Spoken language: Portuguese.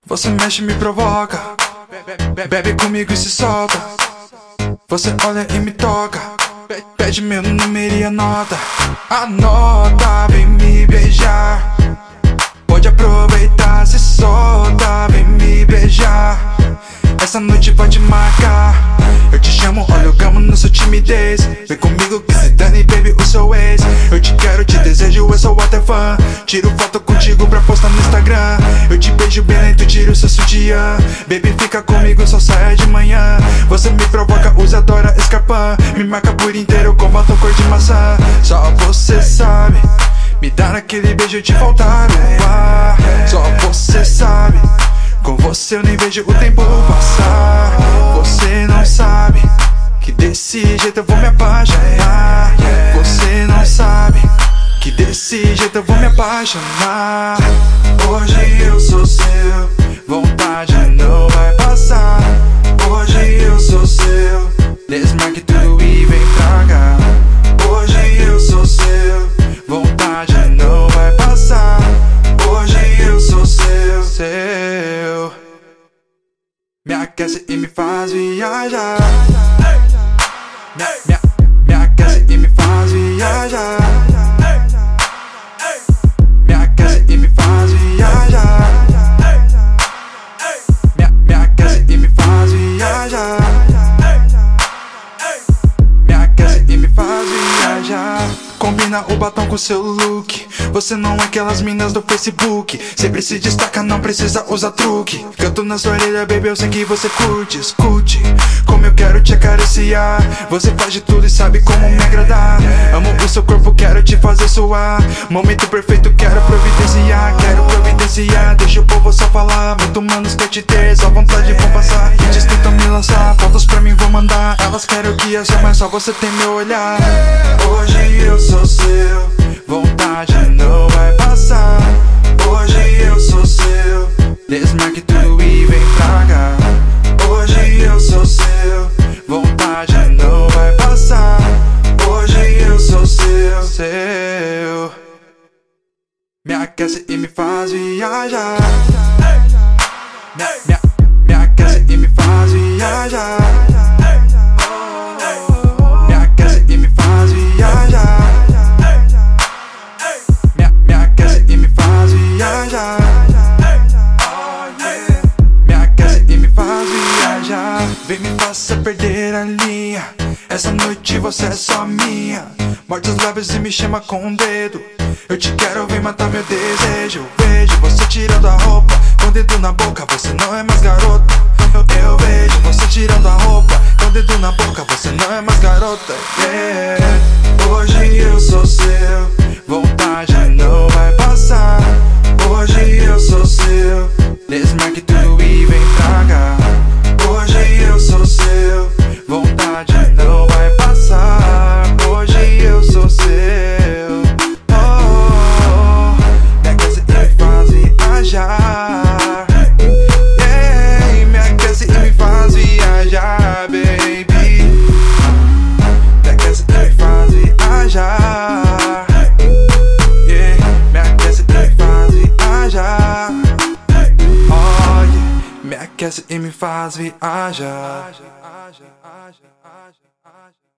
Você mexe e me provoca, bebe comigo e se solta. Você olha e me toca, pede meu número e anota. Anota, vem me beijar. Pode aproveitar, se solta, vem me beijar. Essa noite vai te marcar. Eu te chamo, olha eu gamo na sua timidez. Vem comigo que se dane, baby, o seu ex. Eu te quero, te desejo, eu sou até fã. Tiro foto contigo pra postar no Instagram. Eu te beijo bem lento, tiro seu sutiã. Baby, fica comigo, só saia de manhã. Você me provoca, usa, adora escarpão. Me marca por inteiro com batom cor de maçã. Só você sabe me dar aquele beijo de faltar no ar. Só você sabe, com você eu nem vejo o tempo passar. Você não sabe que desse jeito eu vou me apaixonar. Você não sabe que desse jeito eu vou me apaixonar. Hoje eu sou seu, vontade não vai passar. Hoje eu sou seu, desmarque tudo e vem pra cá. Hoje eu sou seu, vontade não vai passar. Hoje eu sou seu. Me aquece e me faz viajar. Me aquece e me faz viajar. Me aquece e me faz viajar. Me aquece e me faz viajar. Me aquece e me faz viajar. Combina o batom com seu look. Você não é aquelas minas do Facebook. Sempre se destaca, não precisa usar truque. Canto na sua orelha, baby, eu sei que você curte. Escute como eu quero te acariciar. Você faz de tudo e sabe como me agradar. Amo o seu corpo, quero te fazer suar. Momento perfeito, quero providenciar. Quero providenciar, deixa o povo só falar. Muito manos que eu te ter, só vontade vão passar. Hits tentam me lançar, fotos pra mim vou mandar. Elas querem o que eu sou, mas só você tem meu olhar. Hoje eu sou seu, vontade não vai passar. Hoje eu sou seu, desmarque tudo e vem pra cá. Hoje eu sou seu, vontade não vai passar. Hoje eu sou seu. Me aquece e me faz viajar. Me aquece e me faz viajar. Me aquece e me faz viajar. Me aquece e me faz viajar. Me aquece e me faz viajar. Vem me faça perder a linha. Essa noite você é só minha. Morde os lábios e me chama com um dedo. Eu te quero, vem matar meu desejo. Vejo você tirando a roupa, com o dedo na boca, você não é mais garota. Eu vejo você tirando a roupa, com o dedo na boca, você não é mais garota. Hoje eu sou seu, vontade não vai passar. Hoje eu sou seu, desmarque tudo e vem pra cá. Hoje eu sou seu, vontade não vai passar. Hoje eu sou seu. Me aquece e me faz viajar. Me aquece e me faz viajar, baby. Me aquece e me faz viajar. Me aquece e me faz viajar. Me aquece e me faz viajar.